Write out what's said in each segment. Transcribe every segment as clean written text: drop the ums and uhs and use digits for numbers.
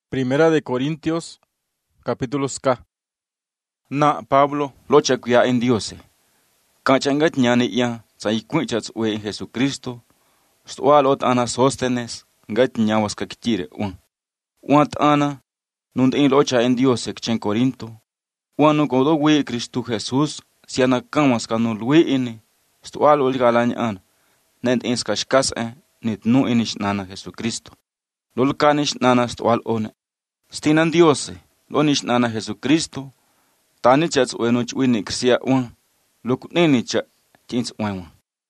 Primera de Corintios, capítulos K. Na Pablo lo chakuya en Dios. Kachangat nyane ya sa ikunchats we en Jesucristo. Stual ot ana Sóstenes ngat nyawas kakitire un. Uant ana nund in locha en Dios chen Corinto. Uanu kodo we Cristo Jesús siana kamas kanul we ini. Stual ol galany an. Nend in skashkas nit nu inish nana Jesucristo. Lol kanish nana stual one. Stinan Dios lo nish nana Jesucristo. Tani chats wenoch wini ksia un. Luk nini cha chins un.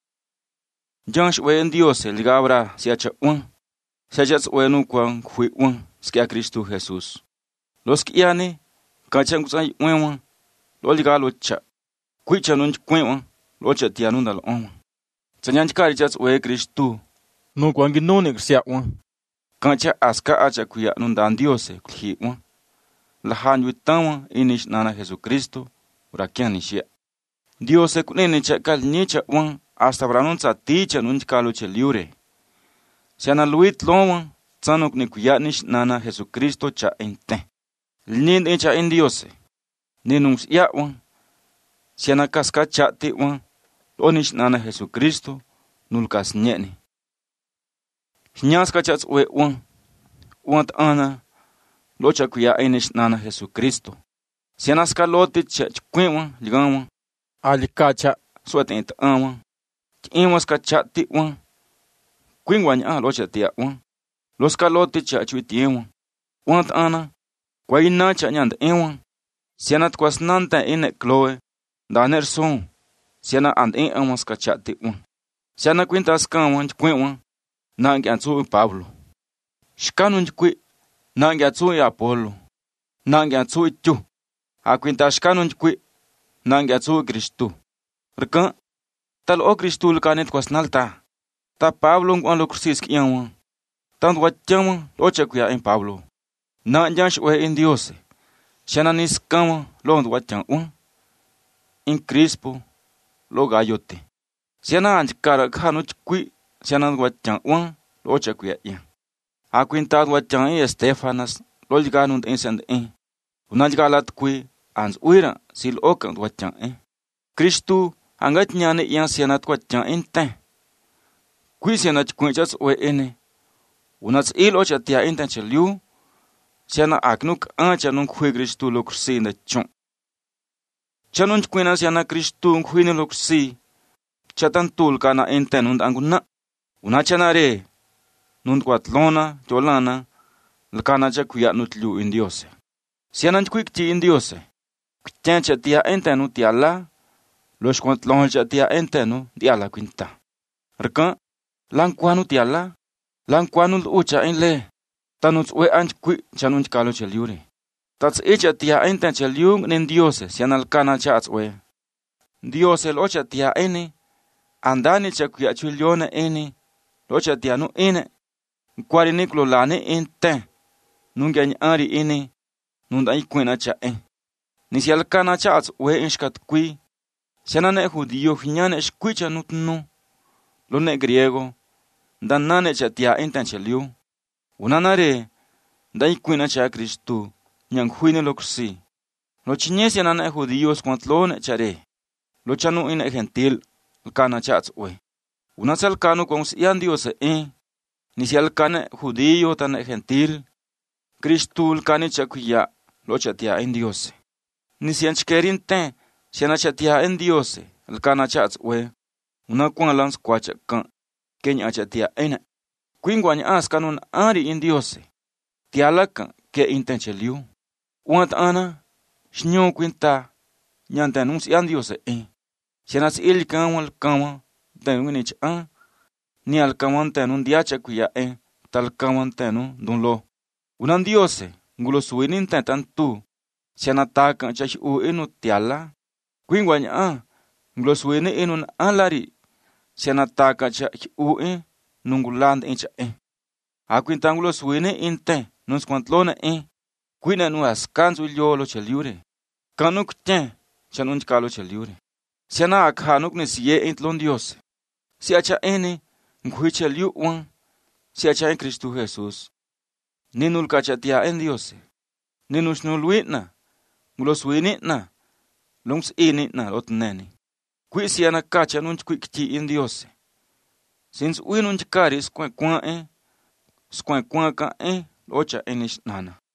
Jansh wen Dios ligabra sia cha un. Sia chats wenu kwang khui un skia Cristo Jesus. Los kiani kachang kusai un. Lo ligalo cha. Kui cha nunch kwen lo cha tianundal on. Chanyanch kari chats we Cristo. No kwangi no ne ksia un. Kancha aska acha kuya nundan Dios kulhi un. La hanyu tawa inish nana Jesucristo urakian nishia. Dios se kunene cha kal nicha wan hasta branunza ticha nunch kalu che liure. Siana luit lowan tsanok ni kuyanish nana Jesucristo cha ente. Lnin echa en Dios. Ninungs ya wan. Siana kaska cha ti wan. Lonish nana Jesucristo nulkas nyeni. Nyaska chats we wan. Want ana locha kuya inish nana Jesucristo. Siana ska loti cha kwen ligawan. Alikacha. Suat ent awan. Inwas ka cha ti wan. Kwen wan locha tia wan. Los ka loti cha chuti wan. Want ana. Kwa ina cha nyand ewan. Siana tkwas nanta ine Chloe. Daner son. Siana and en awas ka cha ti wan. Siana kwintas kan wan kwen wan. Nangi antsu Pablo. Shkanun kwe. Nangi antsu Apollo. Nangi antsu tu. Akwinta shkanun kwe. Nangi antsu Cristo. Rekan. Tal o Cristo lkanet kwasnalta. Ta Pablo ngwan lo kursis kiyan wan. Tant watyan wan locha kuya en Pablo. Nanjansh we en Dios. Shana niskan wan lo watyan wan. En Crispo. Lo gayote. Shana anjkara khanuch kwe. Siana watyan wan locha kuya yan. Akwintad watyan Estefanas lo liganund ensend Unajgalat kwe ans uira sil okan watyan Cristo angat nyane yan siana watyan ten. Kwe siana chkunchas we ene. Unats locha tia enten cheliu. Siana aknuk ancha nun kwe Cristo lo kursi na chon. Chanun chkwena siana Cristo kwene lo kursi. Chatan tul kana enten und anguna. Unachanare nund kwatlona cholana lkana cha kuya nutlu in Dios. Sianan kwikti in Dios. Ktencha tia entenu tiala los kwatlon cha tia entenu diala quinta. Rkan lankwanu tiala lankwanu ucha in le tanuts we anch kwi chanun kalo cheliure. Tats echa tia enten cheliung nen Dios sianal kana cha we. Dios el ocha tia ene andani cha kuya chuliona ene locha tianu ene. Kwari niklo lane ente. Nunga ari ene. Nunda ikwena cha Nisial kana cha we inskat kwi. Sianane judío hinyane shkwicha nutnu. Lone griego. Danane cha tia enten cheliu. Unanare. Da ikwena cha Cristo. Nyang huine lokursi. Lo chinyesi anane judíos kwantlone chare. Lo chanu ine gentil. Kana cha we. Unasal kanu con sian Dios ni si alcane judío tan gentil, Cristo alcane chakuya lo chatia en Dios. Ni si anchkerin ten, si anachatia en Dios, alcana chats we, una con alans quacha kan, kenya chatia en. Quinguan as kanun ari en Dios, tialakan ke intencheliu. Uant ana, shnyo quinta, nyantanus yan Dios si anas il kanwal kanwa, tenunich ni al kamantenun diacha kuya tal kamantenun dunlo. Unan Dios, ngulo suinin tentan tu, si anatakan chash inu tiala. Quinguan ngulo suini inun alari, si anatakan chash nunguland incha Aquintangulo suini inte, nus quantlona quina nu ascanzu yolo cheliure. Kanuk ten, chanun kalo cheliure. Si ana akhanuk ni siye intlon Dios. Si acha ene, nkhuicha liu wan, si acha en Cristo Jesus. Ninul kacha tia en Dios. Ninus nulwitna. Mulos winitna. Lungs initna otneni. Quisiana kacha nunch quikti in Dios. Since winunch karis kwa ka locha enish nana.